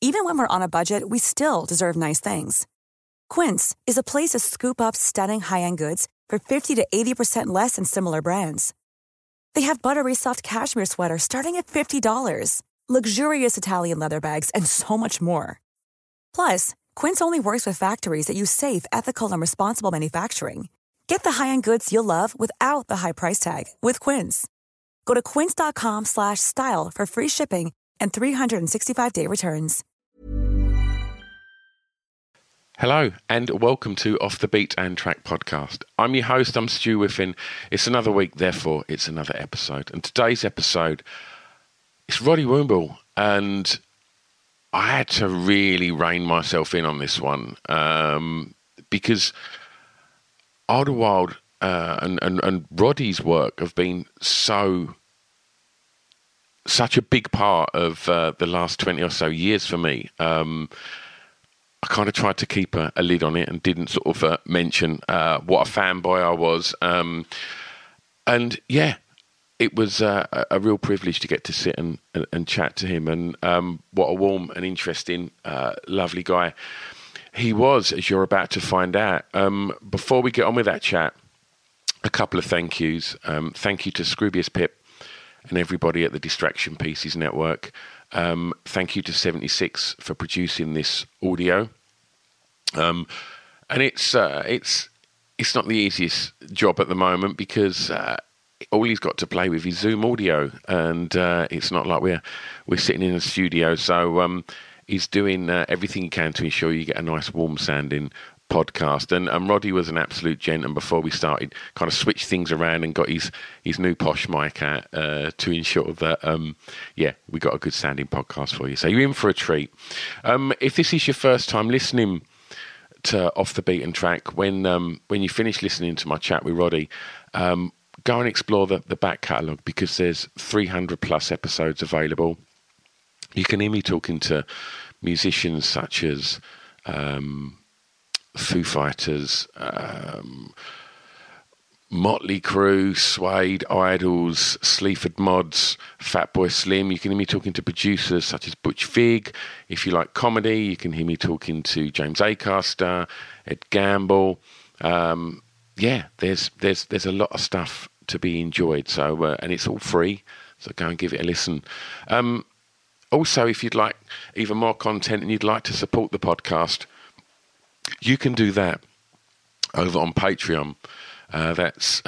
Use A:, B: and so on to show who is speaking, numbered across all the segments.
A: Even when we're on a budget, we still deserve nice things. Quince is a place to scoop up stunning high-end goods for 50 to 80% less than similar brands. They have buttery soft cashmere sweaters starting at $50, luxurious Italian leather bags, and so much more. Plus, Quince only works with factories that use safe, ethical, and responsible manufacturing. Get the high-end goods you'll love without the high price tag with Quince. Go to quince.com/style for free shipping and 365-day returns.
B: Hello and welcome to Off the Beat and Track podcast. I'm your host, I'm Stu Whiffin. It's another week, therefore it's another episode. And today's episode is Roddy Woomble, and I had to really rein myself in on this one because Idlewild and Roddy's work have been such a big part of the last 20 or so years for me. I kind of tried to keep a lid on it and didn't sort of mention what a fanboy I was. And yeah, it was a real privilege to get to sit and chat to him. And what a warm and interesting, lovely guy he was, as you're about to find out. Before we get on with that chat, a couple of thank yous. Thank you to Scroobius Pip and everybody at the Distraction Pieces Network. Thank you to 76 for producing this audio. And it's not the easiest job at the moment because all he's got to play with is Zoom audio, and it's not like we're sitting in a studio. So he's doing everything he can to ensure you get a nice warm sounding podcast. And Roddy was an absolute gent, and before we started, kind of switched things around and got his new posh mic out to ensure that we got a good sounding podcast for you. So you're in for a treat. If this is your first time listening to Off the Beaten Track, when you finish listening to my chat with Roddy, go and explore the back catalogue, because there's 300 plus episodes available. You can hear me talking to musicians such as Foo Fighters, Motley Crue, Suede, Idols, Sleaford Mods, Fatboy Slim. You can hear me talking to producers such as Butch Vig. If you like comedy, you can hear me talking to James Acaster, Ed Gamble. There's a lot of stuff to be enjoyed. So and it's all free. So go and give it a listen. Also, if you'd like even more content and you'd like to support the podcast, you can do that over on Patreon. That's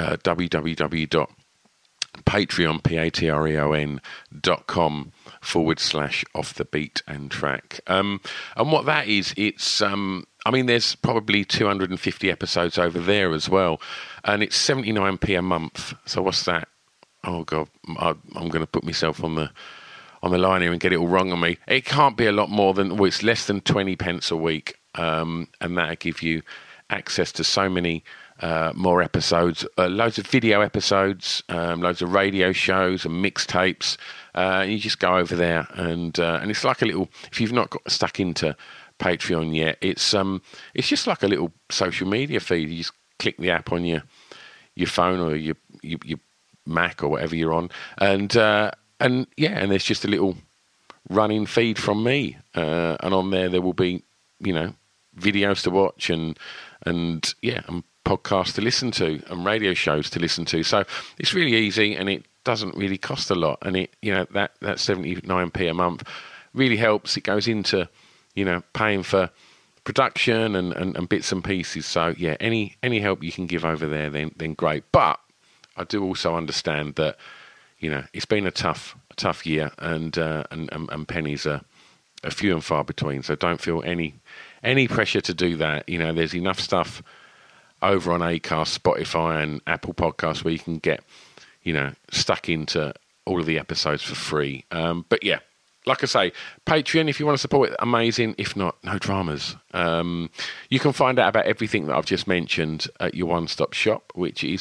B: www.patreon.com/Off the Beat and Track. And what that is, it's there's probably 250 episodes over there as well, and it's 79p a month. So what's that? Oh God, I'm going to put myself on the line here and get it all wrong on me. It can't be a lot more than, it's less than 20 pence a week. And that'll give you access to so many more episodes, loads of video episodes, loads of radio shows and mixtapes. You just go over there and it's like a little, if you've not got stuck into Patreon yet, it's just like a little social media feed. You just click the app on your phone or your Mac or whatever you're on, and there's just a little running feed from me, and on there will be, videos to watch and podcasts to listen to and radio shows to listen to. So it's really easy and it doesn't really cost a lot. And it, that 79p a month really helps. It goes into, paying for production and bits and pieces. So yeah, any help you can give over there, then great. But I do also understand that, it's been a tough year and pennies are few and far between. So don't feel any pressure to do that. There's enough stuff over on Acast, Spotify and Apple Podcasts where you can get, stuck into all of the episodes for free. But yeah, like I say, Patreon, if you want to support it, amazing. If not, no dramas. You can find out about everything that I've just mentioned at your one-stop shop, which is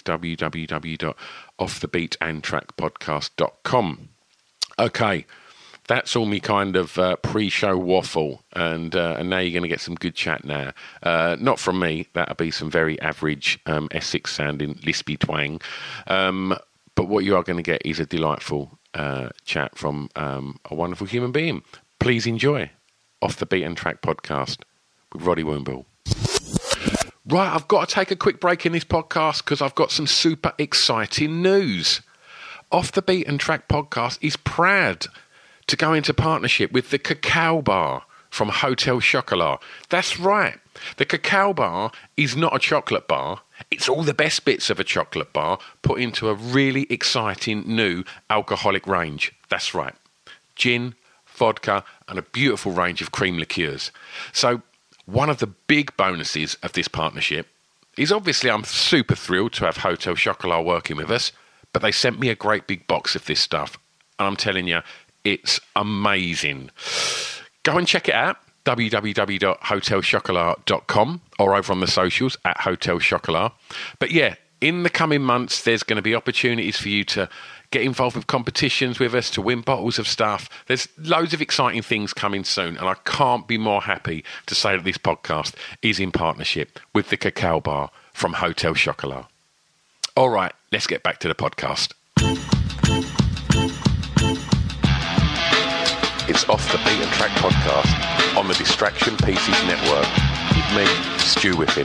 B: www.offthebeatandtrackpodcast.com. Okay, that's all me kind of pre-show waffle, and now you're going to get some good chat now. Not from me, that'll be some very average Essex-sounding lispy twang. But what you are going to get is a delightful chat from a wonderful human being. Please enjoy. Off the Beaten Track podcast with Roddy Woomble. Right, I've got to take a quick break in this podcast because I've got some super exciting news. Off the Beaten Track podcast is proud to go into partnership with the Cacao Bar from Hotel Chocolat. That's right. The Cacao Bar is not a chocolate bar. It's all the best bits of a chocolate bar put into a really exciting new alcoholic range. That's right. Gin, vodka, and a beautiful range of cream liqueurs. So one of the big bonuses of this partnership is obviously I'm super thrilled to have Hotel Chocolat working with us, but they sent me a great big box of this stuff. And I'm telling you, it's amazing. Go and check it out, www.hotelchocolat.com, or over on the socials at Hotel Chocolat. But yeah, in the coming months, there's going to be opportunities for you to get involved with competitions with us, to win bottles of stuff. There's loads of exciting things coming soon, and I can't be more happy to say that this podcast is in partnership with the Cacao Bar from Hotel Chocolat. All right, let's get back to the podcast. It's Off the Beaten Track podcast on the Distraction Pieces Network with me, Stu Whiffen.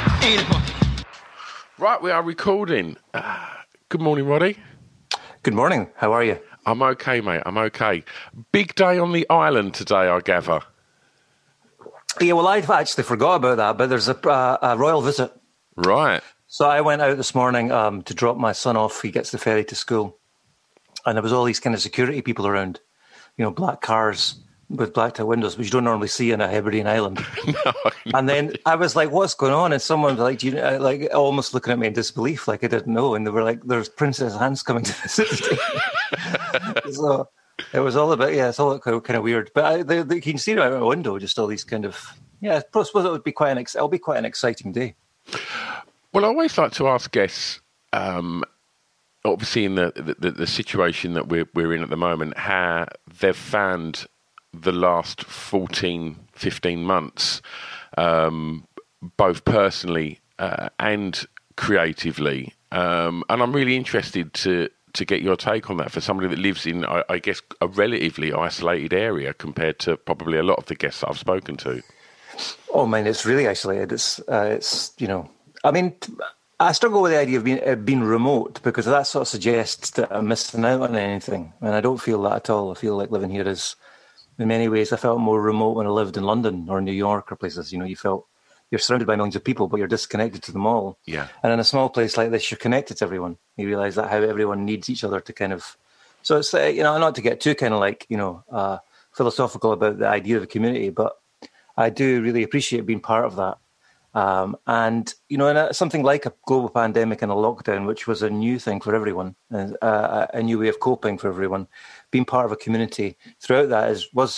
B: Right, we are recording. Good morning, Roddy.
C: Good morning. How are you?
B: I'm okay, mate. I'm okay. Big day on the island today, I gather.
C: Yeah, well, I'd actually forgot about that, but there's a royal visit.
B: Right.
C: So I went out this morning to drop my son off. He gets the ferry to school. And there was all these kind of security people around. You know, black cars with blacked out windows, which you don't normally see on a Hebridean island.
B: No.
C: And then I was like, what's going on? And someone was like, like almost looking at me in disbelief, like I didn't know. And they were like, there's Princess Anne's coming to visit today. So it was all a bit, it's all kind of weird. But you can see out my window, just all these kind of, I suppose it would be quite an exciting day.
B: Well, I always like to ask guests, obviously in the situation that we're in at the moment, how they've found the last 14, 15 months, both personally and creatively. And I'm really interested to get your take on that for somebody that lives in, I guess, a relatively isolated area compared to probably a lot of the guests that I've spoken to.
C: Oh, man, it's really isolated. It's I mean, I struggle with the idea of being remote because that sort of suggests that I'm missing out on anything. And I don't feel that at all. I feel like living here is, in many ways, I felt more remote when I lived in London or New York or places. You know, you felt you're surrounded by millions of people, but you're disconnected to them all. Yeah. And in a small place like this, you're connected to everyone. You realise that how everyone needs each other to kind of... So it's, not to get too kind of like, philosophical about the idea of a community, but I do really appreciate being part of that. And in something like a global pandemic and a lockdown, which was a new thing for everyone, a new way of coping for everyone, being part of a community throughout that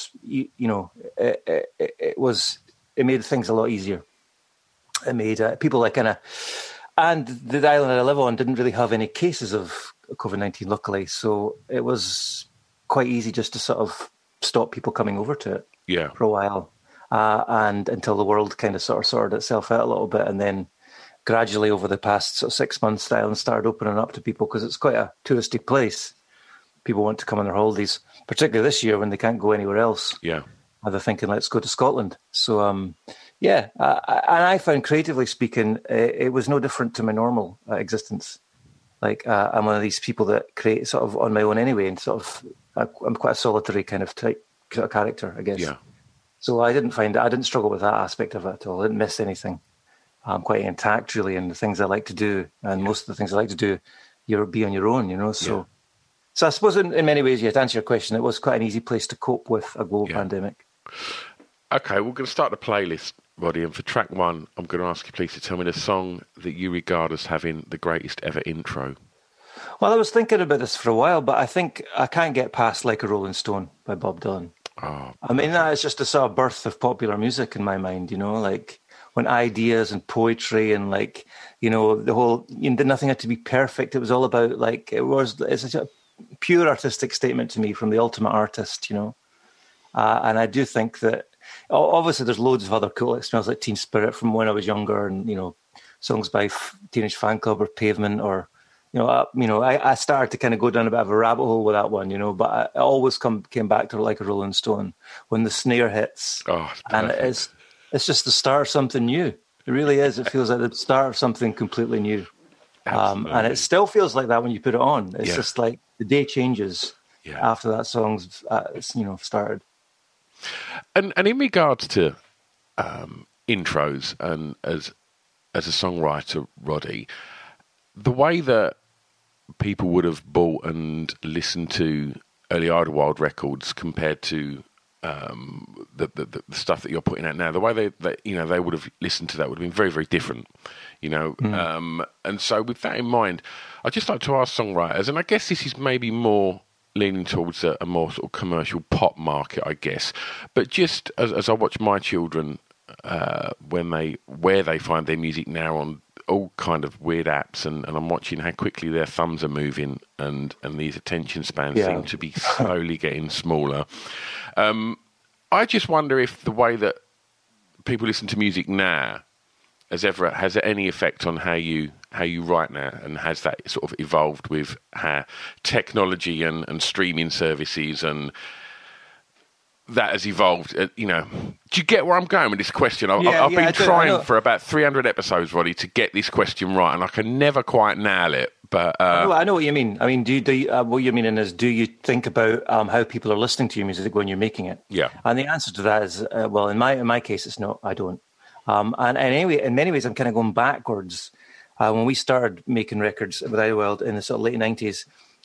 C: it made things a lot easier. It made people and the island I live on didn't really have any cases of COVID-19, luckily. So it was quite easy just to sort of stop people coming over to it for a while. And until the world kind of sort of sorted itself out a little bit. And then gradually over the past sort of 6 months, the island started opening up to people because it's quite a touristy place. People want to come on their holidays, particularly this year when they can't go anywhere else. Yeah. And they're thinking, let's go to Scotland. So, and I found, creatively speaking, it was no different to my normal existence. Like, I'm one of these people that create sort of on my own anyway, and sort of, I'm quite a solitary kind of type sort of character, I guess. Yeah. So I didn't struggle with that aspect of it at all. I didn't miss anything. I'm quite intact, really, in the things I like to do. And most of the things I like to do, you'll be on your own, So I suppose in many ways, to answer your question, it was quite an easy place to cope with a global pandemic.
B: Okay, we're going to start the playlist, Roddy. And for track one, I'm going to ask you please to tell me the song that you regard as having the greatest ever intro.
C: Well, I was thinking about this for a while, but I think I can't get past Like a Rolling Stone by Bob Dylan. Oh, I mean, that is just a sort of birth of popular music in my mind, like when ideas and poetry and the whole, nothing had to be perfect. It was all about it's a pure artistic statement to me from the ultimate artist, and I do think that obviously there's loads of other cool, it smells like Teen Spirit from when I was younger and, songs by Teenage Fan Club or Pavement or I started to kind of go down a bit of a rabbit hole with that one, but I always came back to Like a Rolling Stone when the snare hits.
B: Oh, it's
C: and
B: perfect.
C: it's just the start of something new. It really is. It feels like the start of something completely new.
B: Absolutely.
C: And it still feels like that when you put it on. It's
B: Yeah.
C: just like the day changes after that song's started.
B: And in regards to intros and as a songwriter, Roddy, the way that people would have bought and listened to early Idlewild records compared to the stuff that you're putting out now, the way they would have listened to that would have been very, very different, and so with that in mind, I'd just like to ask songwriters, and I guess this is maybe more leaning towards a more sort of commercial pop market, I guess, but just as I watch my children where they find their music now on all kind of weird apps, and I'm watching how quickly their thumbs are moving, and these attention spans seem to be slowly getting smaller. I just wonder if the way that people listen to music now has any effect on how you write now, and has that sort of evolved with how technology and streaming services and that has evolved, Do you get where I'm going with this question? I've been trying for about 300 episodes, Roddy, to get this question right, and I can never quite nail it. But
C: I know what you mean. I mean, what you're meaning is, do you think about how people are listening to your music when you're making it?
B: Yeah.
C: And the answer to that is, well, in my case, it's no, I don't. And anyway, in many ways, I'm kind of going backwards. When we started making records with Idlewild in the sort of late 90s,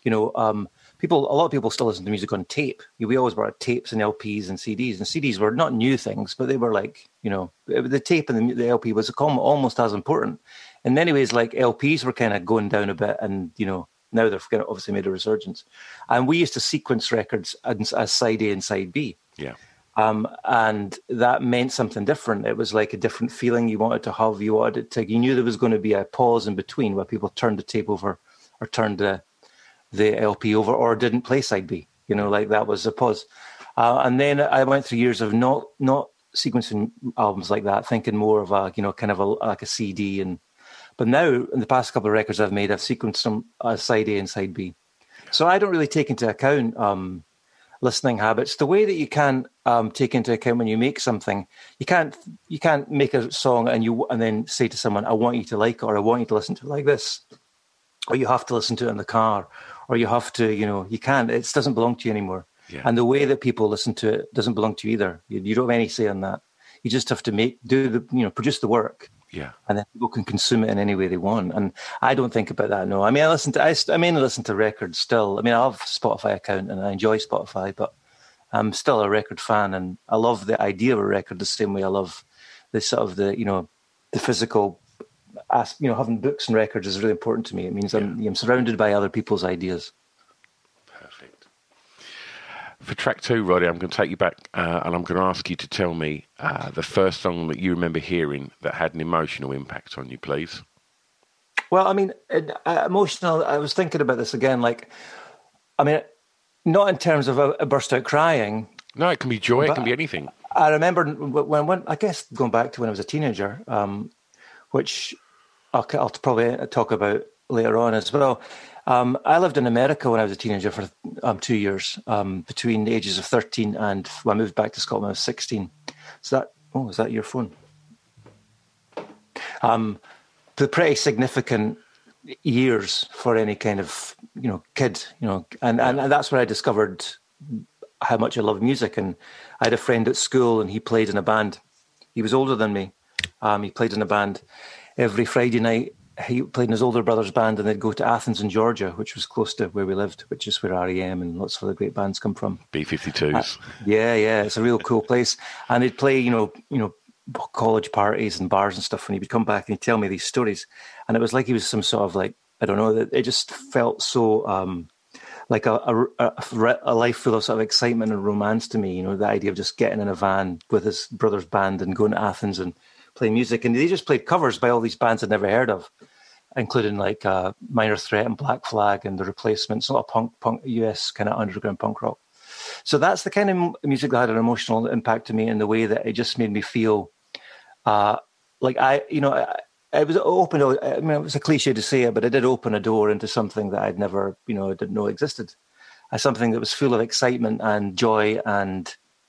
C: a lot of people still listen to music on tape. We always brought tapes and LPs and CDs. And CDs were not new things, but they were like, the tape and the LP was almost as important. In many ways, like LPs were kind of going down a bit, and, now they've kind of obviously made a resurgence. And we used to sequence records as side A and side B.
B: Yeah.
C: And that meant something different. It was like a different feeling you wanted to have. You knew there was going to be a pause in between where people turned the tape over or turned the LP over or didn't play side B. Like that was a pause. And then I went through years of not sequencing albums like that, thinking more of like a CD. But now in the past couple of records I've made, I've sequenced them as side A and side B. So I don't really take into account listening habits. The way that you can take into account when you make something, you can't make a song and then say to someone, I want you to like it, or I want you to listen to it like this, or you have to listen to it in the car, or you have to, you can't. It doesn't belong to you anymore.
B: Yeah.
C: And the way that people listen to it doesn't belong to you either. You don't have any say on that. You just have to produce the work.
B: Yeah.
C: And then people can consume it in any way they want. And I don't think about that, no. I mean, I mainly listen to records still. I mean, I have a Spotify account and I enjoy Spotify, but I'm still a record fan, and I love the idea of a record the same way I love the sort of the physical, having books and records is really important to me. It means I'm surrounded by other people's ideas.
B: Perfect. For track 2, Roddy, I'm going to take you back and I'm going to ask you to tell me the first song that you remember hearing that had an emotional impact on you, please.
C: Well, I mean, emotional, I was thinking about this again, not in terms of a burst out crying.
B: No, it can be joy, it can be anything.
C: I remember when I guess going back to when I was a teenager, which I'll probably talk about later on as well. I lived in America when I was a teenager for 2 years, between the ages of 13 and when I moved back to Scotland when I was 16. Is that your phone? The pretty significant years for any kind of kid, and that's where I discovered how much I love music. And I had a friend at school, and he played in a band. He was older than me. He played in a band every Friday night. He played in his older brother's band, and they'd go to Athens in Georgia, which was close to where we lived, which is where R.E.M. and lots of other great bands come from.
B: B-52s.
C: Yeah, it's a real cool place. And he'd play, college parties and bars and stuff, and he would come back and he'd tell me these stories. And it was like he was some sort of I don't know, it just felt so like a life full of sort of excitement and romance to me, the idea of just getting in a van with his brother's band and going to Athens and playing music. And they just played covers by all these bands I'd never heard of, including Minor Threat and Black Flag and The Replacements, a lot of punk US kind of underground punk rock. So that's the kind of music that had an emotional impact to me in the way that it just made me feel it was open. I mean, it was a cliche to say it, but it did open a door into something that I'd never, didn't know existed. Something that was full of excitement and joy and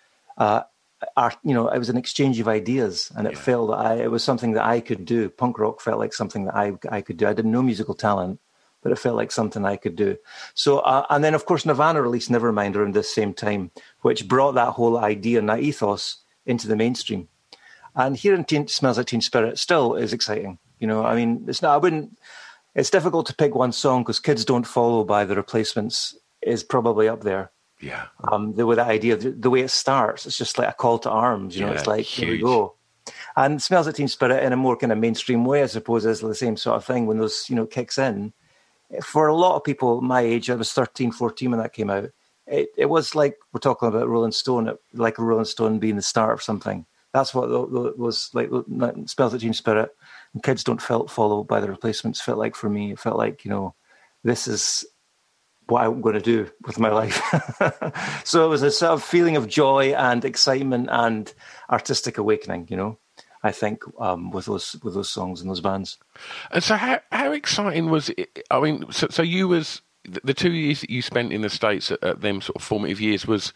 C: art. It was an exchange of ideas, and it felt that it was something that I could do. Punk rock felt like something that I could do. I didn't know musical talent, but it felt like something I could do. So, and then of course Nirvana released Nevermind around this same time, which brought that whole idea and that ethos into the mainstream. And hearing Smells Like Teen Spirit still is exciting. I mean, it's not. It's difficult to pick one song because Kids Don't Follow by The Replacements is probably up there.
B: Yeah.
C: With that idea, the way it starts, it's just like a call to arms. It's like,
B: huge.
C: Here we go. And Smells Like Teen Spirit, in a more kind of mainstream way, I suppose, is the same sort of thing when those, kicks in. For a lot of people my age, I was 13, 14 when that came out. It was like we're talking about Rolling Stone, like a Rolling Stone being the start of something. That's what it was like. Smells Like Teen Spirit and Kids Don't Follow by The Replacements felt like for me. It felt like, this is what I'm going to do with my life. So it was a sort of feeling of joy and excitement and artistic awakening, I think, with those songs and those bands.
B: And so how exciting was it? I mean, so you was, the 2 years that you spent in the States at them sort of formative years was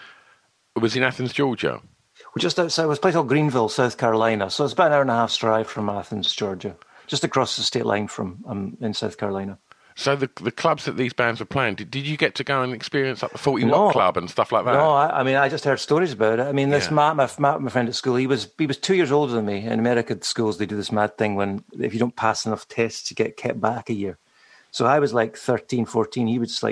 B: in Athens, Georgia?
C: We're just outside, it was a place called Greenville, South Carolina. So it's about an hour and a half drive from Athens, Georgia, just across the state line from in South Carolina.
B: So the clubs that these bands were playing, did you get to go and experience like the 40 Watt Club and stuff like that?
C: No, I mean, I just heard stories about it. I mean, this Matt, my friend at school, he was 2 years older than me. In American schools, they do this mad thing when if you don't pass enough tests, you get kept back a year. So I was like 13, 14. He was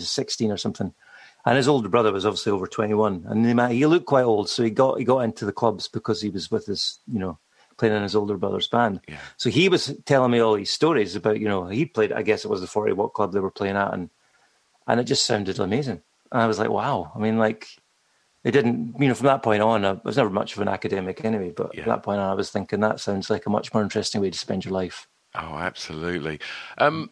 C: 16 or something. And his older brother was obviously over 21. And he looked quite old, so he got into the clubs because he was with his, playing in his older brother's band. Yeah. So he was telling me all these stories about, he played, I guess it was the 40 Watt Club they were playing at, and it just sounded amazing. And I was like, wow. I mean, it didn't, from that point on, I was never much of an academic anyway, but from that point on, I was thinking that sounds like a much more interesting way to spend your life.
B: Oh, absolutely. Well,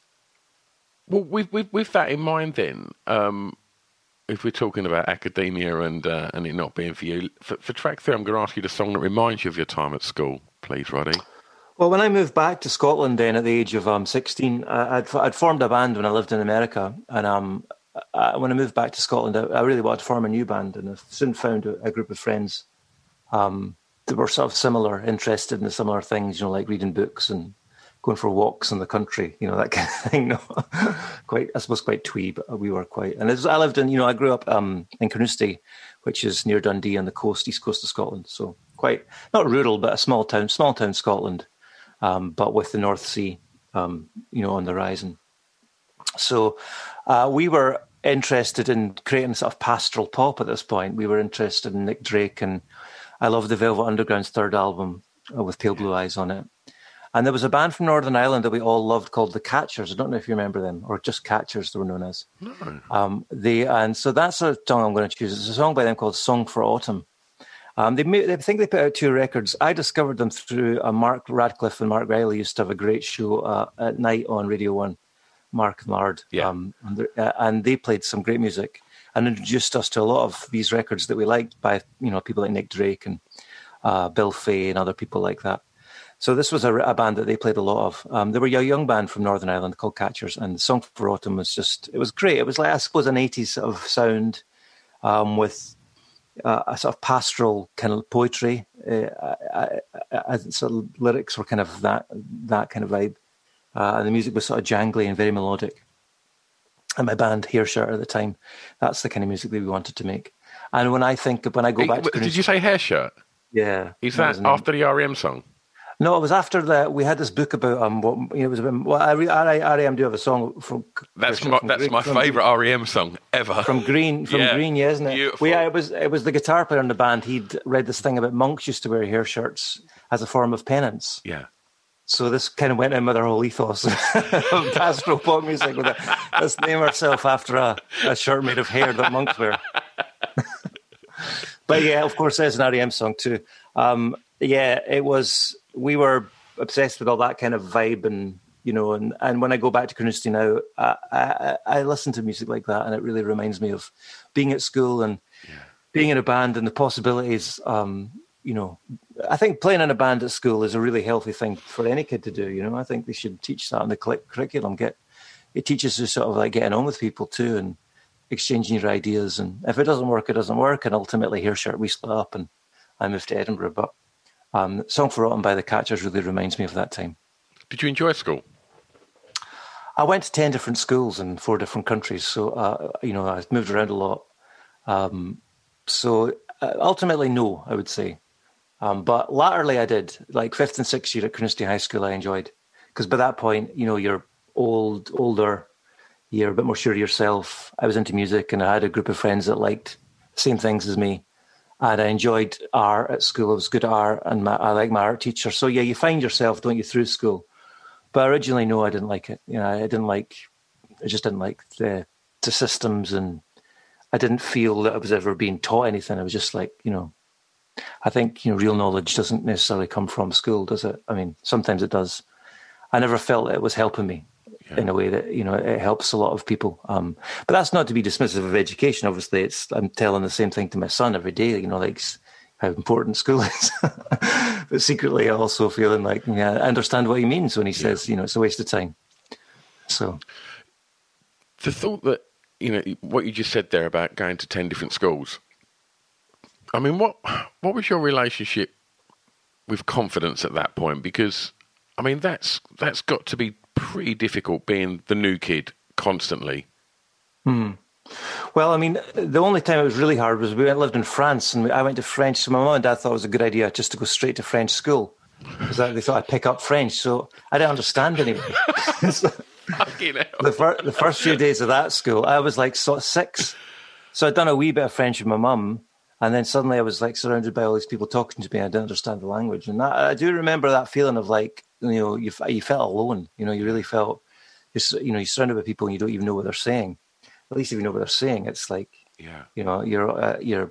B: with that in mind then, if we're talking about academia and it not being for you, for track 3, I'm going to ask you the song that reminds you of your time at school, please, Roddy.
C: Well, when I moved back to Scotland then at the age of 16, I'd formed a band when I lived in America. And when I moved back to Scotland, I really wanted to form a new band. And I soon found a group of friends that were sort of similar, interested in the similar things, like reading books and going for walks in the country, that kind of thing. Quite, I suppose, quite twee, but we were quite. And I lived in, I grew up in Carnoustie, which is near Dundee on the coast, east coast of Scotland. So quite, not rural, but a small town Scotland, but with the North Sea, on the horizon. So we were interested in creating sort of pastoral pop at this point. We were interested in Nick Drake, and I loved the Velvet Underground's third album with Pale Blue Eyes on it. And there was a band from Northern Ireland that we all loved called The Catchers. I don't know if you remember them, or just Catchers they were known as.
B: No.
C: And so that's a song I'm going to choose. It's a song by them called Song for Autumn. I think they put out 2 records. I discovered them through Mark Radcliffe and Mark Riley used to have a great show at night on Radio 1, Mark and Lard.
B: Yeah.
C: And they played some great music and introduced us to a lot of these records that we liked by, people like Nick Drake and Bill Fay and other people like that. So this was a band that they played a lot of. They were a young band from Northern Ireland called Catchers, and the Song for Autumn was it was great. It was like, I suppose, an 80s sort of sound with a sort of pastoral kind of poetry. Sort of lyrics were kind of that kind of vibe. And the music was sort of jangly and very melodic. And my band, Hair Shirt at the time, that's the kind of music that we wanted to make. And when I go back to...
B: Did you say Hair Shirt?
C: Yeah.
B: Is that after the R.E.M. song?
C: No, it was after that. We had this book about it was about. Well, R.E.M. do have a song from.
B: That's my favourite R.E.M. song ever.
C: From Green, yeah, isn't it?
B: Beautiful.
C: It was the guitar player in the band. He'd read this thing about monks used to wear hair shirts as a form of penance.
B: Yeah.
C: So this kind of went in with our whole ethos of pastoral pop music. Let's name ourselves after a shirt made of hair that monks wear. But yeah, of course, there's an R.E.M. song too. Yeah, it was. We were obsessed with all that kind of vibe, and and when I go back to Carnoustie now, I listen to music like that, and it really reminds me of being at school and being in a band and the possibilities, I think playing in a band at school is a really healthy thing for any kid to do. I think they should teach that in the curriculum. It teaches you sort of like getting on with people too and exchanging your ideas. And if it doesn't work, it doesn't work. And ultimately, we split up and I moved to Edinburgh. But Song Forgotten by the Catchers really reminds me of that time.
B: Did you enjoy school?
C: I went to 10 different schools in 4 different countries. So, I moved around a lot. Ultimately, no, I would say. But latterly I did, like 5th and 6th year at Queen's High School I enjoyed. Because by that point, you're older, you're a bit more sure of yourself. I was into music and I had a group of friends that liked the same things as me. And I enjoyed art at school. I was good at art and I liked my art teacher. So yeah, you find yourself, don't you, through school. But originally, no, I didn't like it. I just didn't like the systems, and I didn't feel that I was ever being taught anything. I was just like, I think, real knowledge doesn't necessarily come from school, does it? I mean, sometimes it does. I never felt it was helping me in a way that, it helps a lot of people. But that's not to be dismissive of education. Obviously, I'm telling the same thing to my son every day, like how important school is. But secretly, I also feeling like, I understand what he means when he says, it's a waste of time. So
B: the thought that, what you just said there about going to 10 different schools. I mean, what was your relationship with confidence at that point? Because, I mean, that's got to be pretty difficult being the new kid constantly.
C: Well, I mean, the only time it was really hard was we lived in France and I went to French. So my mum and dad thought it was a good idea just to go straight to French school because they thought I'd pick up French. So I didn't understand anyway. The first few days of that school, I was like sort of 6. So I'd done a wee bit of French with my mum. And then suddenly I was like surrounded by all these people talking to me. I didn't understand the language. And I do remember that feeling of like, you felt alone. You really felt, you're surrounded by people and you don't even know what they're saying. At least if you know what they're saying, it's like, you're.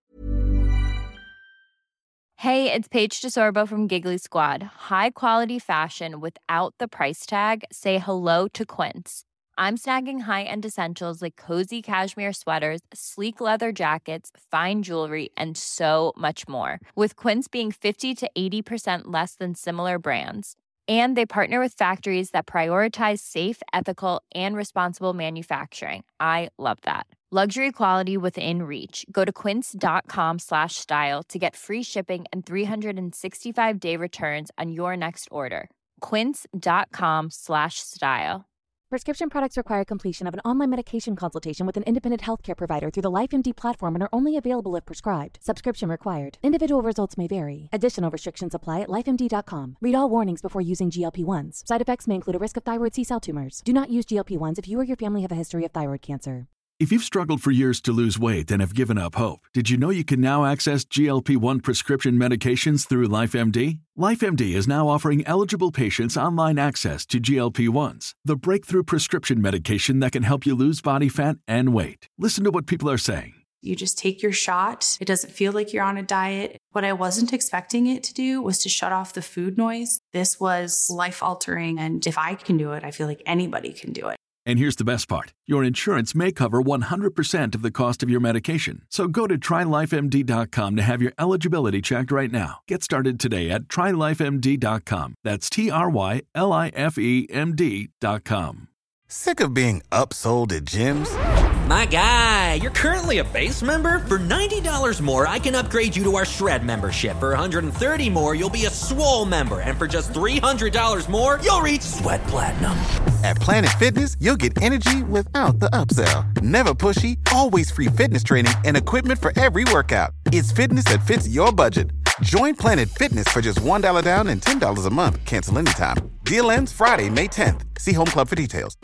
D: Hey, it's Paige DeSorbo from Giggly Squad. High quality fashion without the price tag. Say hello to Quince. I'm snagging high-end essentials like cozy cashmere sweaters, sleek leather jackets, fine jewelry, and so much more. With Quince being 50 to 80% less than similar brands. And they partner with factories that prioritize safe, ethical, and responsible manufacturing. I love that. Luxury quality within reach. Go to quince.com/style to get free shipping and 365-day returns on your next order. Quince.com/style.
E: Prescription products require completion of an online medication consultation with an independent healthcare provider through the LifeMD platform and are only available if prescribed. Subscription required. Individual results may vary. Additional restrictions apply at lifemd.com. Read all warnings before using GLP-1s. Side effects may include a risk of thyroid C-cell tumors. Do not use GLP-1s if you or your family have a history of thyroid cancer.
F: If you've struggled for years to lose weight and have given up hope, did you know you can now access GLP-1 prescription medications through LifeMD? LifeMD is now offering eligible patients online access to GLP-1s, the breakthrough prescription medication that can help you lose body fat and weight. Listen to what people are saying.
G: You just take your shot. It doesn't feel like you're on a diet. What I wasn't expecting it to do was to shut off the food noise. This was life-altering, and if I can do it, I feel like anybody can do it.
F: And here's the best part. Your insurance may cover 100% of the cost of your medication. So go to TryLifeMD.com to have your eligibility checked right now. Get started today at TryLifeMD.com. That's TryLifeMD.com.
H: Sick of being upsold at gyms?
I: My guy, you're currently a base member. For $90 more, I can upgrade you to our Shred membership. For $130 more, you'll be a Swole member. And for just $300 more, you'll reach Sweat Platinum.
H: At Planet Fitness, you'll get energy without the upsell. Never pushy, always free fitness training and equipment for every workout. It's fitness that fits your budget. Join Planet Fitness for just $1 down and $10 a month. Cancel anytime. Deal ends Friday, May 10th. See Home Club for details.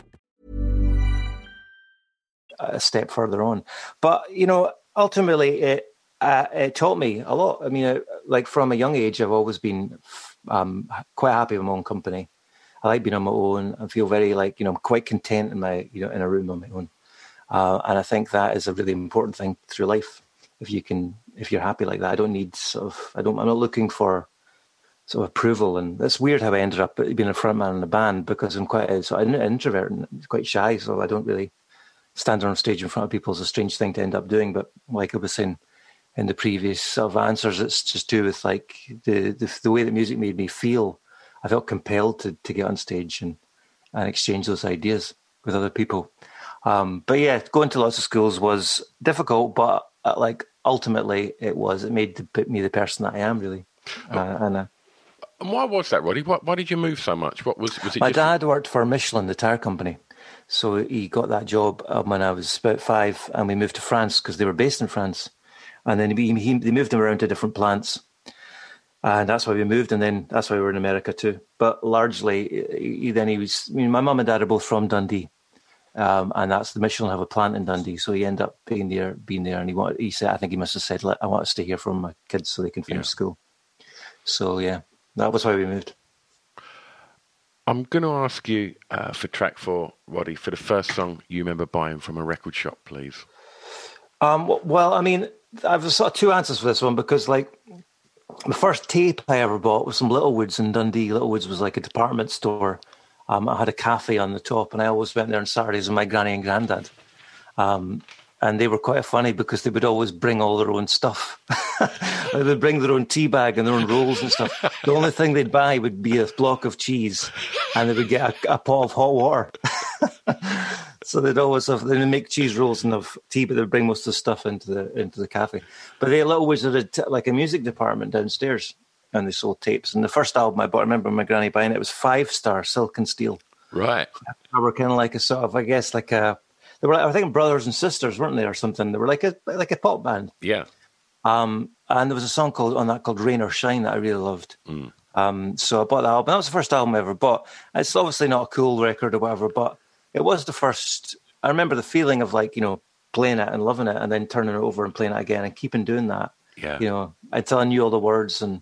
C: A step further on. But, ultimately it taught me a lot. I mean, like from a young age, I've always been quite happy with my own company. I like being on my own. I feel very I'm quite content in my, in a room on my own. And I think that is a really important thing through life. If you're happy like that, I don't need I'm not looking for sort of approval. And it's weird how I ended up being a frontman in a band because I'm quite an introvert and quite shy. So I don't really stand on stage in front of people is a strange thing to end up doing. But like I was saying, in the previous sort of answers. It's just to do with like the way that music made me feel. I felt compelled to get on stage and exchange those ideas with other people. But yeah, going to lots of schools was difficult, but like ultimately it made me the person that I am, really. And
B: why was that, Roddy? Why did you move so much? What was it?
C: My dad worked for Michelin, the tire company. So he got that job when I was about 5, and we moved to France because they were based in France. And then they moved him around to different plants. And that's why we moved, and then that's why we were in America too. But largely, my mum and dad are both from Dundee. And that's the Michelin have a plant in Dundee. So he ended up being there. And he said, I think he must have said, I want to stay here for my kids so they can finish school. So yeah, that was why we moved.
B: I'm going to ask you for track 4, Roddy, for the first song you remember buying from a record shop, please.
C: Well, I mean, I've sort of 2 answers for this one, because like the first tape I ever bought was some Littlewoods in Dundee. Littlewoods was like a department store. I had a cafe on the top, and I always went there on Saturdays with my granny and granddad. And they were quite funny because they would always bring all their own stuff. They would bring their own tea bag and their own rolls and stuff. The only thing they'd buy would be a block of cheese, and they would get a pot of hot water. So they'd make cheese rolls and have tea, but they'd bring most of the stuff into the cafe. But they always had like a music department downstairs, and they sold tapes. And the first album I bought, I remember my granny buying it, was 5 Star, Silk and Steel.
B: Right.
C: They were kind of like a sort of, I guess, like a... They were, I think, brothers and sisters, weren't they, or something? They were like a pop band.
B: Yeah.
C: And there was a song called Rain or Shine that I really loved. So I bought that album. That was the first album I ever bought. It's obviously not a cool record or whatever, but it was the first. I remember the feeling of like, playing it and loving it, and then turning it over and playing it again and keeping doing that.
B: Yeah.
C: Until I knew all the words and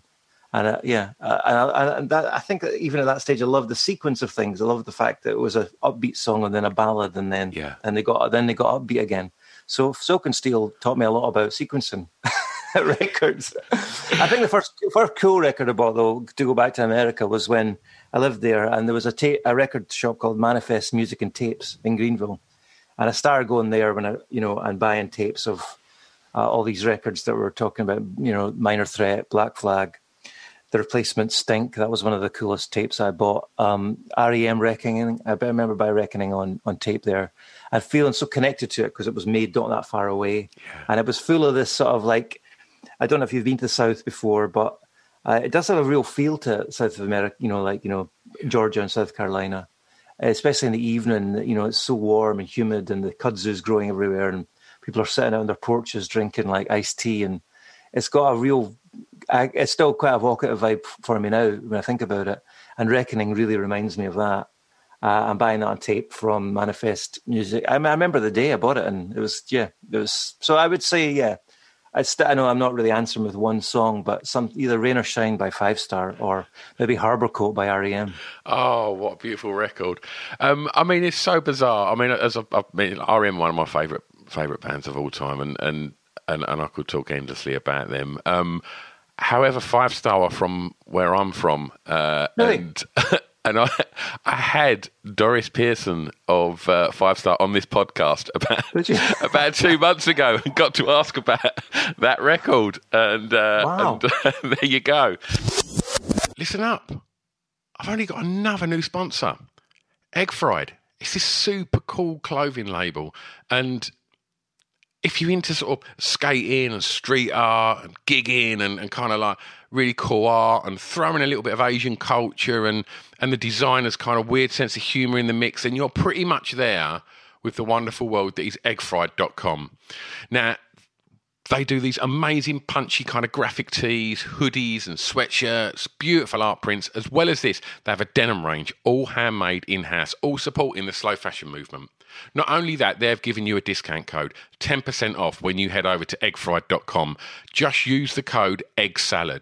C: I think that even at that stage, I loved the sequence of things. I loved the fact that it was an upbeat song and then a ballad, and then they got upbeat again. So Silk and Steel taught me a lot about sequencing records. I think the first cool record I bought, though, to go back to America, was when I lived there, and there was a record shop called Manifest Music and Tapes in Greenville, and I started going there when and buying tapes of all these records that we're talking about. Minor Threat, Black Flag. The Replacements, Stink. That was one of the coolest tapes I bought. REM Reckoning. I remember buying Reckoning on tape there. And feeling so connected to it because it was made not that far away. Yeah. And it was full of this sort of like, I don't know if you've been to the South before, but it does have a real feel to it, South of America, Georgia and South Carolina. Especially in the evening, it's so warm and humid, and the kudzu's growing everywhere, and people are sitting out on their porches drinking like iced tea, and it's got a real... it's still quite a evocative vibe for me now when I think about it. And Reckoning really reminds me of that. I'm buying that on tape from Manifest Music. I remember the day I bought it, and it was. So I would say, I know I'm not really answering with one song, but either Rain or Shine by 5 Star or maybe Harbour Coat by REM.
B: Oh, what a beautiful record. I mean, it's so bizarre. I mean, REM, one of my favourite bands of all time, and I could talk endlessly about them. However, 5 Star are from where I'm from, really? and I had Doris Pearson of 5 Star on this podcast about 2 months ago, and got to ask about that record. And,
C: wow.
B: And there you go. Listen up. I've only got another new sponsor, Egg Fried. It's this super cool clothing label, and if you're into sort of skating and street art and gigging and kind of like really cool art and throwing a little bit of Asian culture and the designer's kind of weird sense of humour in the mix, then you're pretty much there with the wonderful world that is eggfried.com. Now, they do these amazing punchy kind of graphic tees, hoodies and sweatshirts, beautiful art prints. As well as this, they have a denim range, all handmade in-house, all supporting the slow fashion movement. Not only that, they've given you a discount code, 10% off when you head over to eggfried.com. Just use the code EGGSALAD,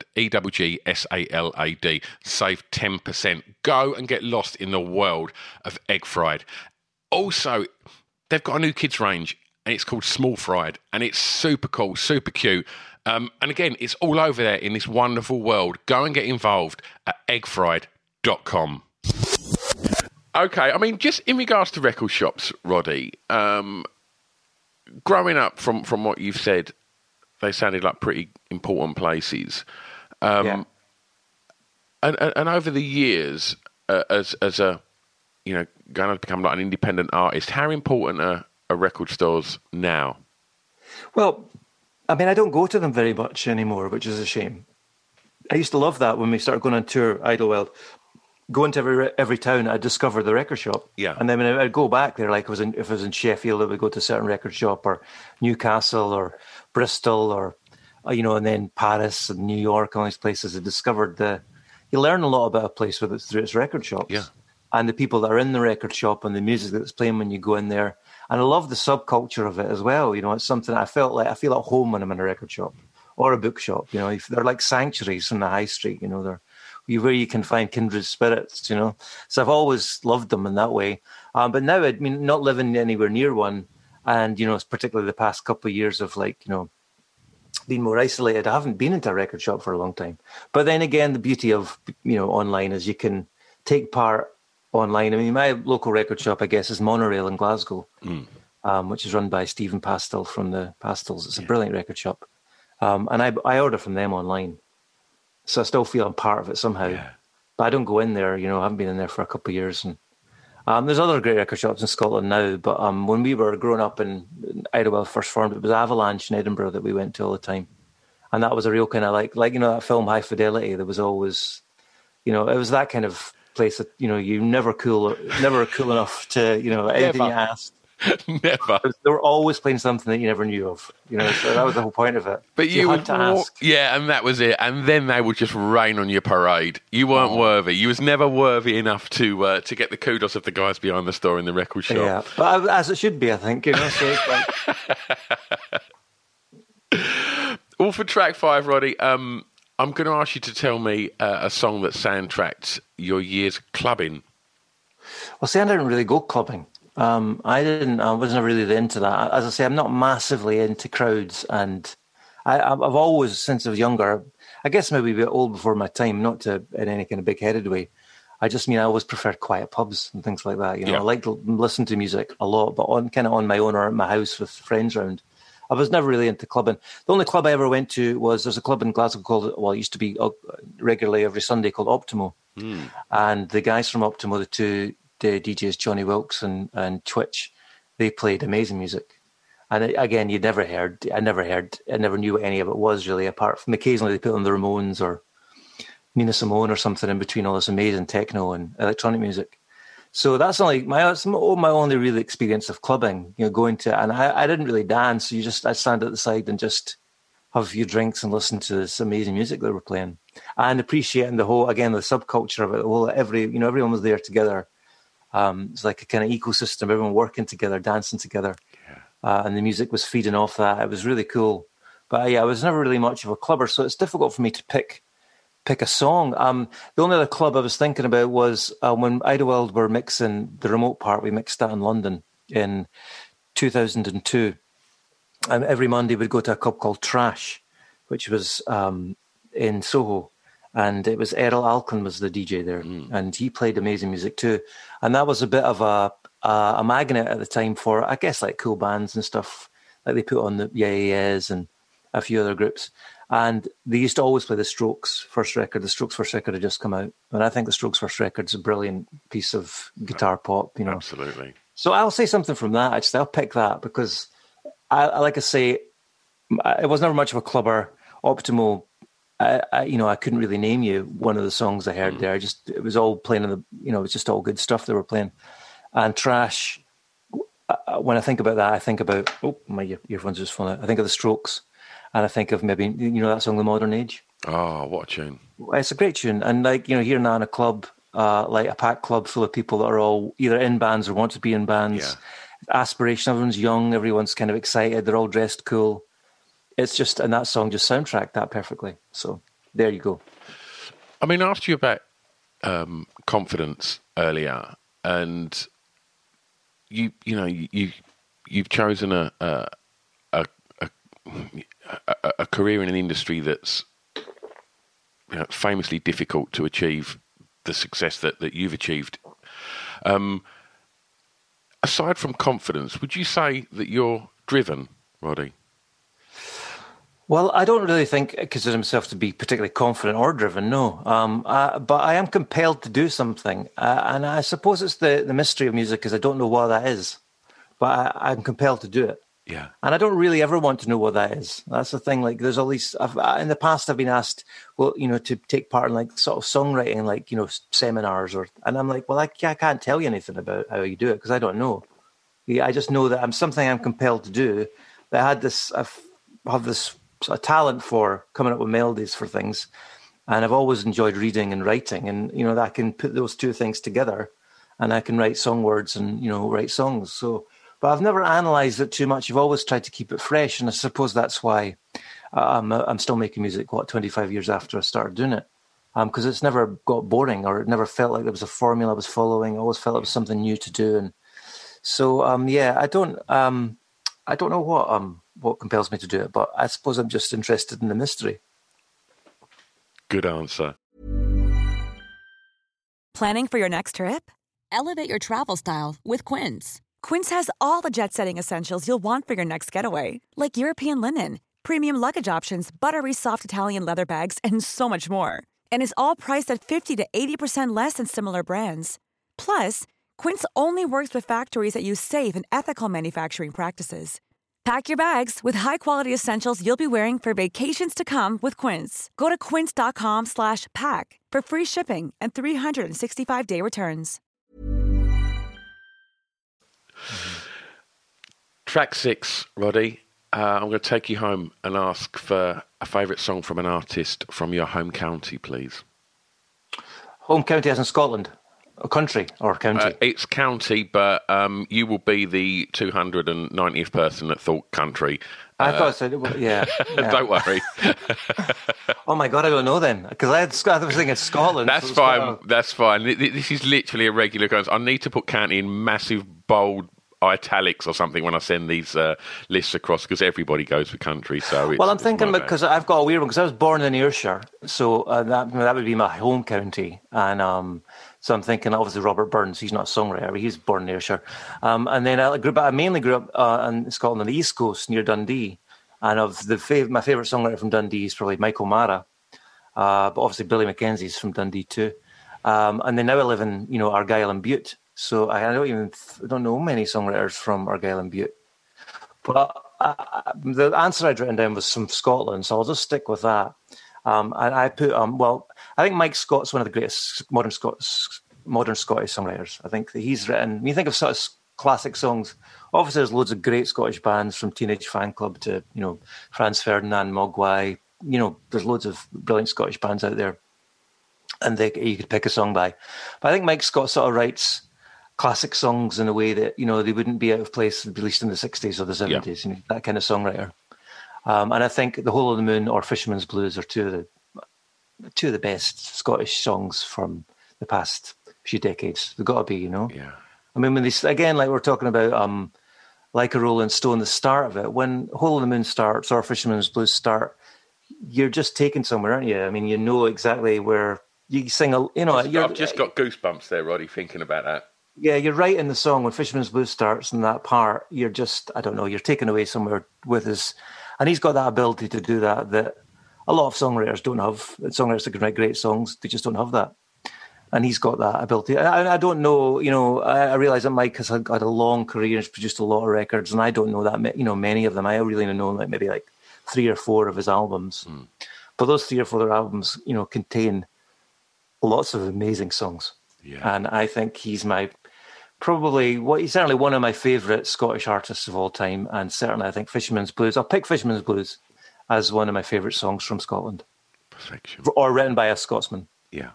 B: EGGSALAD. Save 10%. Go and get lost in the world of Egg Fried. Also, they've got a new kids range, and it's called Small Fried, and it's super cool, super cute. And again, it's all over there in this wonderful world. Go and get involved at eggfried.com. Okay, I mean, just in regards to record shops, Roddy, growing up from what you've said, they sounded like pretty important places.
C: Yeah.
B: And over the years, as a, you know, going to become like an independent artist, how important are record stores now?
C: Well, I mean, I don't go to them very much anymore, which is a shame. I used to love that when we started going on tour, Idlewild. Going to every town, I'd discover the record shop.
B: Yeah.
C: And then when I'd go back there, like if I was in Sheffield, I would go to a certain record shop, or Newcastle or Bristol, or, you know, and then Paris and New York, all these places. I discovered you learn a lot about a place through its record shops.
B: Yeah.
C: And the people that are in the record shop and the music that's playing when you go in there. And I love the subculture of it as well. You know, it's something I feel at home when I'm in a record shop or a bookshop. You know, they're like sanctuaries from the high street. You know, they're where you can find kindred spirits. You know, so I've always loved them in that way. But now, I mean, not living anywhere near one, and you know, particularly the past couple of years of like, you know, being more isolated, I haven't been into a record shop for a long time. But then again, the beauty of, you know, online is you can take part online. I mean, my local record shop, I guess, is Monorail in Glasgow, which is run by Stephen Pastel from the Pastels. It's a brilliant record shop. And I order from them online. So I still feel I'm part of it somehow. Yeah. But I don't go in there, you know, I haven't been in there for a couple of years. And there's other great record shops in Scotland now, but when we were growing up in Idlewild first formed, it was Avalanche in Edinburgh that we went to all the time. And that was a real kind of like, you know, that film High Fidelity, there was always, you know, it was that kind of place that, you know, you never cool enough to, you know, anything you asked.
B: Never.
C: They were always playing something that you never knew of, you know, so that was the whole point of it.
B: But
C: you had to ask.
B: Yeah, and that was it. And then they would just rain on your parade. You weren't worthy. You was never worthy enough to get the kudos of the guys behind the store in the record shop.
C: Yeah, but as it should be, I think, you know. So it's like...
B: Well, for track 5, Roddy, I'm going to ask you to tell me a song that soundtracked your years clubbing.
C: Well, see, I didn't really go clubbing. I wasn't really into that. As I say, I'm not massively into crowds, and I've always, since I was younger, I guess maybe a bit old before my time, not to in any kind of big-headed way. I always preferred quiet pubs and things like that. You know, I like to listen to music a lot, but on my own or at my house with friends around. I was never really into clubbing. The only club I ever went to there's a club in Glasgow called, well, it used to be regularly every Sunday, called Optimo. And the guys from Optimo, the DJs, Johnny Wilkes and Twitch, they played amazing music. And again, I never knew what any of it was really, apart from occasionally they put on the Ramones or Nina Simone or something in between all this amazing techno and electronic music. So that's my only real experience of clubbing, you know, going to, and I didn't really dance. So I'd stand at the side and just have a few drinks and listen to this amazing music that we're playing, and appreciating the subculture of it. Everyone was there together. It's like a kind of ecosystem, everyone working together, dancing together. And the music was feeding off that. It was really cool. But I was never really much of a clubber, so it's difficult for me to pick a song. The only other club I was thinking about was when Idlewild were mixing the remote part, we mixed that in London in 2002. And every Monday we'd go to a club called Trash, which was in Soho. And it was Errol Alkan was the DJ there, and he played amazing music too. And that was a bit of a magnet at the time for, I guess, like cool bands and stuff. Like they put on the Yeah Yeahs and a few other groups. And they used to always play the Strokes' first record. The Strokes' first record had just come out. And I think the Strokes' first record's a brilliant piece of guitar pop, you know.
B: Absolutely.
C: So I'll say something from that, actually. I'll pick that because, I like I say, it was never much of a clubber. Optimo, I couldn't really name you one of the songs I heard there. It was all playing it was just all good stuff they were playing. And Trash, when I think about that, I think about, my earphones just falling out. I think of the Strokes, and I think of maybe, that song, The Modern Age.
B: Oh, what a tune.
C: It's a great tune. And hearing that in a club, like a packed club full of people that are all either in bands or want to be in bands. Yeah. Aspiration, everyone's young, everyone's kind of excited, they're all dressed cool. It's just, and that song just soundtracked that perfectly. So there you go.
B: I mean, I asked you about confidence earlier, and you've chosen a career in an industry that's famously difficult to achieve the success that you've achieved. Aside from confidence, would you say that you're driven, Roddy?
C: Well, I don't really consider himself to be particularly confident or driven, no. But I am compelled to do something. And I suppose it's the mystery of music is I don't know what that is. But I'm compelled to do it.
B: Yeah.
C: And I don't really ever want to know what that is. That's the thing. Like, there's all these... in the past, I've been asked, well, to take part in, like, sort of songwriting, like, seminars. And I'm like, well, I can't tell you anything about how you do it because I don't know. Yeah, I just know that I'm compelled to do. That I have this sort of talent for coming up with melodies for things. And I've always enjoyed reading and writing. And, that I can put those two things together and I can write song words and, write songs. So, but I've never analysed it too much. I've always tried to keep it fresh. And I suppose that's why I'm still making music, 25 years after I started doing it. Because it's never got boring or it never felt like there was a formula I was following. I always felt it was something new to do. And so, I don't know what compels me to do it, but I suppose I'm just interested in the mystery.
B: Good answer.
A: Planning for your next trip?
J: Elevate your travel style with Quince.
A: Quince has all the jet-setting essentials you'll want for your next getaway, like European linen, premium luggage options, buttery soft Italian leather bags, and so much more. And is all priced at 50 to 80% less than similar brands. Plus, Quince only works with factories that use safe and ethical manufacturing practices. Pack your bags with high-quality essentials you'll be wearing for vacations to come with Quince. Go to quince.com/pack for free shipping and 365-day returns.
B: Track 6, Roddy. I'm going to take you home and ask for a favourite song from an artist from your home county, please.
C: Home county as in Scotland? Or country or county?
B: It's county, but you will be the 290th person that thought country.
C: I thought so. Yeah.
B: Don't worry.
C: Oh my God, I don't know then, because I was thinking Scotland.
B: That's fine. That's fine. This is literally a regular occurrence. I need to put county in massive bold italics or something when I send these lists across because everybody goes for country. So
C: well, I'm thinking because I've got a weird one because I was born in Ayrshire, so that would be my home county, and so I'm thinking obviously Robert Burns. He's not a songwriter, but he's born in Ayrshire, and then I mainly grew up in Scotland on the East Coast near Dundee, and my favourite songwriter from Dundee is probably Michael Mara, but obviously Billy Mackenzie's from Dundee too, and then now I live in Argyll and Bute. So I don't know many songwriters from Argyll and Bute. But the answer I'd written down was from Scotland, so I'll just stick with that. And I put, I think Mike Scott's one of the greatest modern Scottish songwriters. I think that he's written, when you think of sort of classic songs, obviously there's loads of great Scottish bands from Teenage Fan Club to, Franz Ferdinand, Mogwai. There's loads of brilliant Scottish bands out there. And you could pick a song by. But I think Mike Scott sort of writes classic songs in a way that, they wouldn't be out of place, at least in the 60s or the 70s, that kind of songwriter. And I think The Hole of the Moon or Fisherman's Blues are two of the best Scottish songs from the past few decades. They've got to be,
B: Yeah.
C: I mean, when again, like we're talking about Like a Rolling Stone, the start of it, when Hole of the Moon starts or Fisherman's Blues start, you're just taken somewhere, aren't you? I mean, you know exactly where you sing,
B: I've just got goosebumps there, Roddy, thinking about that.
C: Yeah, you're right in the song when Fisherman's Blues starts in that part. You're just, I don't know, you're taken away somewhere with his, and he's got that ability to do that a lot of songwriters don't have. Songwriters that can write great songs, they just don't have that. And he's got that ability. I don't know, I realise that Mike has had a long career and has produced a lot of records, and I don't know that, many of them. I really know maybe 3 or 4 of his albums. Mm. But those 3 or 4 albums, contain lots of amazing songs. Yeah. And I think he's he's certainly one of my favourite Scottish artists of all time, and certainly I think Fisherman's Blues. I'll pick Fisherman's Blues as one of my favourite songs from Scotland.
B: Perfection.
C: Or written by a Scotsman.
B: Yeah.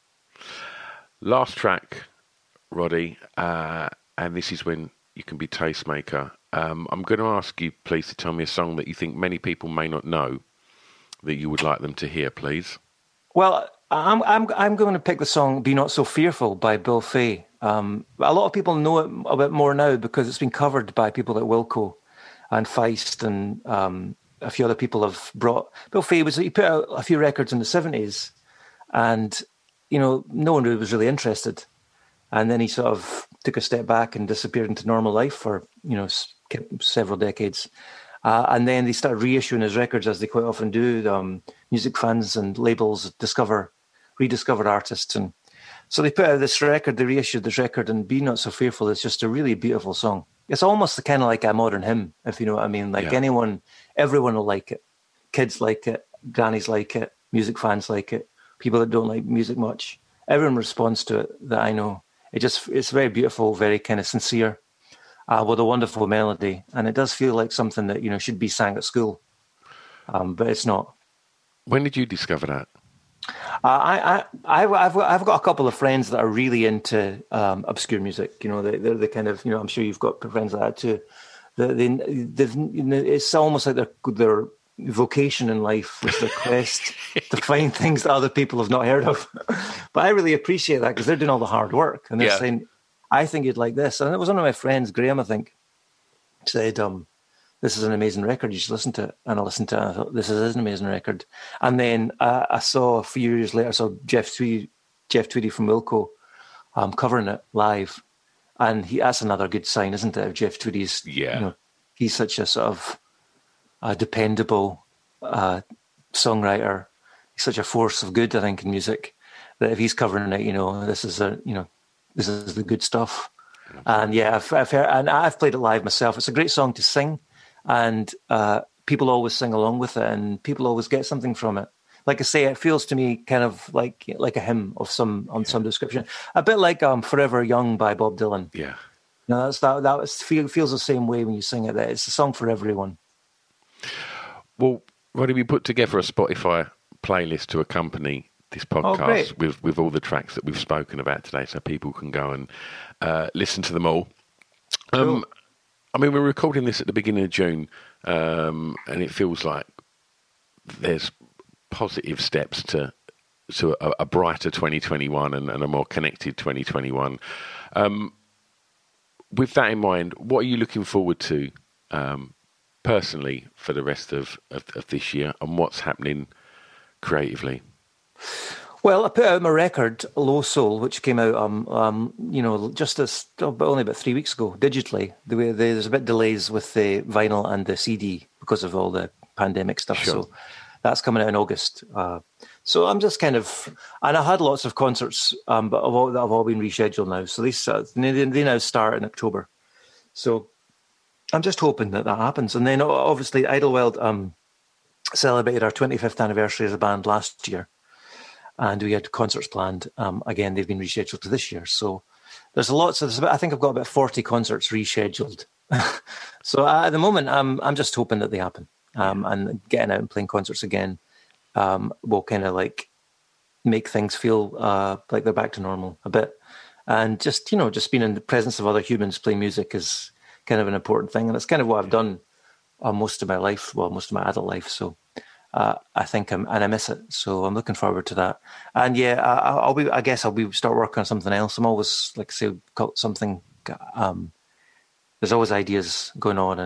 B: Last track, Roddy, and this is when you can be tastemaker. I'm going to ask you, please, to tell me a song that you think many people may not know that you would like them to hear, please.
C: Well, I'm going to pick the song "Be Not So Fearful" by Bill Fay. A lot of people know it a bit more now because it's been covered by people like Wilco and Feist, and a few other people have brought. Bill Fay he put out a few records in the 70s, and no one was really interested. And then he sort of took a step back and disappeared into normal life for several decades. And then they started reissuing his records, as they quite often do. Music fans and labels rediscover artists. And so they put out this record, they reissued this record, and Be Not So Fearful is just a really beautiful song. It's almost kind of like a modern hymn, if you know what I mean. Like everyone will like it. Kids like it, grannies like it, music fans like it, people that don't like music much. Everyone responds to it that I know. It's very beautiful, very kind of sincere, with a wonderful melody. And it does feel like something that, should be sang at school. But it's not.
B: When did you discover that?
C: I've got a couple of friends that are really into obscure music. They're the kind of, I'm sure you've got friends like that too. It's almost like their vocation in life was their quest to find things that other people have not heard of. But I really appreciate that because they're doing all the hard work and they're saying, I think you'd like this. And it was one of my friends, Graham, I think, said, this is an amazing record, you should listen to it. And I listened to it and I thought, this is an amazing record. And then I saw a few years later, Jeff Tweedy from Wilco covering it live. And that's another good sign, isn't it? Of Jeff Tweedy's, he's such a sort of dependable songwriter. He's such a force of good, I think, in music, that if he's covering it, this is the good stuff. And I've heard, and I've played it live myself. It's a great song to sing, and people always sing along with it, and people always get something from it. Like I say, it feels to me kind of like a hymn of some description, a bit like "Forever Young" by Bob Dylan. Yeah, feels the same way when you sing it. That it's a song for everyone.
B: Well, Roddy, we put together a Spotify playlist to accompany this podcast with all the tracks that we've spoken about today, so people can go and listen to them all. Cool. We're recording this at the beginning of June, and it feels like there's positive steps to a brighter 2021 and a more connected 2021. With that in mind, what are you looking forward to personally for the rest of this year, and what's happening creatively?
C: Well, I put out my record, Low Soul, which came out, just only about 3 weeks ago, digitally. There's a bit delays with the vinyl and the CD because of all the pandemic stuff. Sure. So that's coming out in August. So I'm just kind of, and I had lots of concerts, but that have all been rescheduled now. So they now start in October. So I'm just hoping that happens. And then obviously Idlewild celebrated our 25th anniversary as a band last year. And we had concerts planned. Again, they've been rescheduled to this year. So there's I think I've got about 40 concerts rescheduled. So at the moment, I'm just hoping that they happen. And getting out and playing concerts again will kind of like make things feel like they're back to normal a bit. And just being in the presence of other humans playing music is kind of an important thing. And it's kind of what I've done most of my life, most of my adult life. So I think I miss it. So I'm looking forward to that. And I guess I'll start working on something else. I'm always, like I say, something, there's always ideas going on.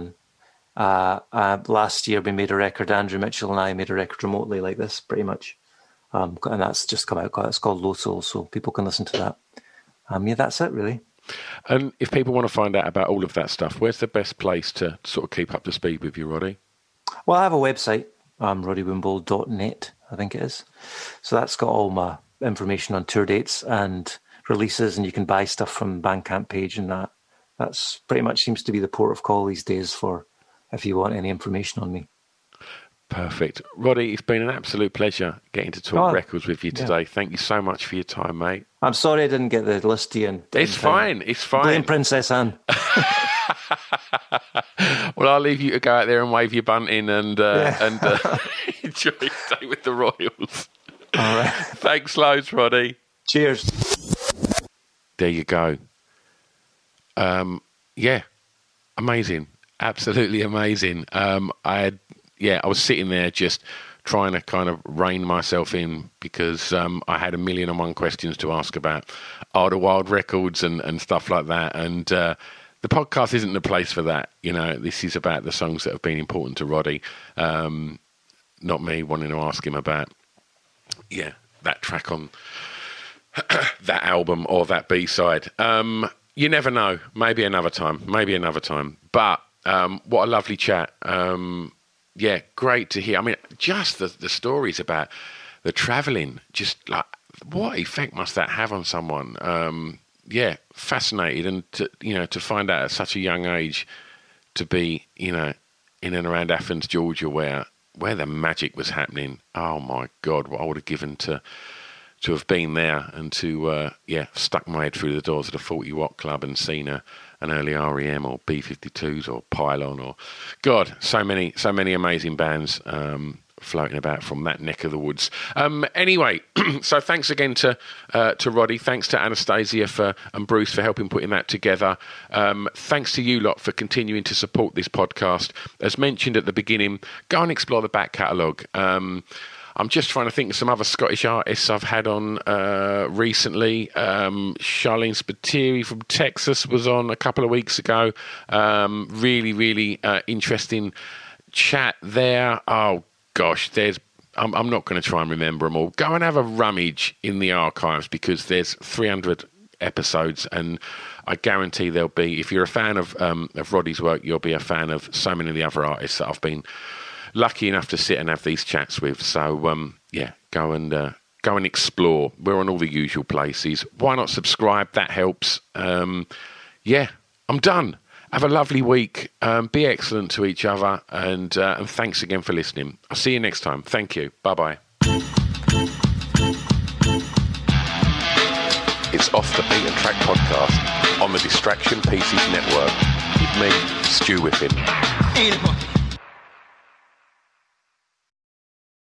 C: And last year we made a record, Andrew Mitchell and I made a record remotely like this, pretty much. And that's just come out. It's called Low Soul, so people can listen to that. That's it, really.
B: And if people want to find out about all of that stuff, where's the best place to sort of keep up to speed with you, Roddy?
C: Well, I have a website, roddywimble.net, I think it is. So that's got all my information on tour dates and releases, and you can buy stuff from Bandcamp page, and that's pretty much seems to be the port of call these days for if you want any information on me.
B: Perfect. Roddy, it's been an absolute pleasure getting to talk records with you today. Thank you so much for your time, mate. I'm sorry I didn't get the list to you. It's fine. Blame Princess Anne. Well, I'll leave you to go out there and wave your bunting and enjoy your day with the Royals. All right. Thanks loads, Roddy. Cheers. There you go. Amazing. Absolutely amazing. I was sitting there just trying to kind of rein myself in because I had 1,000,001 questions to ask about Idlewild records and stuff like that. And the podcast isn't the place for that. This is about the songs that have been important to Roddy, not me wanting to ask him about, that track on that album or that B-side. You never know. Maybe another time. But What a lovely chat. Yeah, great to hear. I mean, just the stories about the travelling, just like, what effect must that have on someone? Yeah, fascinated, and to find out at such a young age, to be, in and around Athens, Georgia, where the magic was happening. Oh my God, what I would have given to have been there, and to stuck my head through the doors of the 40 Watt Club and seen an early REM or B-52s or Pylon, or God, so many amazing bands floating about from that neck of the woods. Anyway, so thanks again to Roddy. Thanks to Anastasia and Bruce for helping putting that together. Thanks to you lot for continuing to support this podcast. As mentioned at the beginning, go and explore the back catalogue. I'm just trying to think of some other Scottish artists I've had on recently. Charlene Spiteri from Texas was on a couple of weeks ago. Really, really interesting chat there. Oh, gosh, I'm not going to try and remember them all. Go and have a rummage in the archives, because there's 300 episodes, and I guarantee there'll be, if you're a fan of Roddy's work, you'll be a fan of so many of the other artists that I've been lucky enough to sit and have these chats with. So go and explore. We're on all the usual places. Why not subscribe? That helps. I'm done. Have a lovely week. Be excellent to each other, and thanks again for listening. I'll see you next time. Thank you. Bye-bye. It's Off the Beaten Track podcast on the Distraction Pieces Network with me, Stu Whiffen.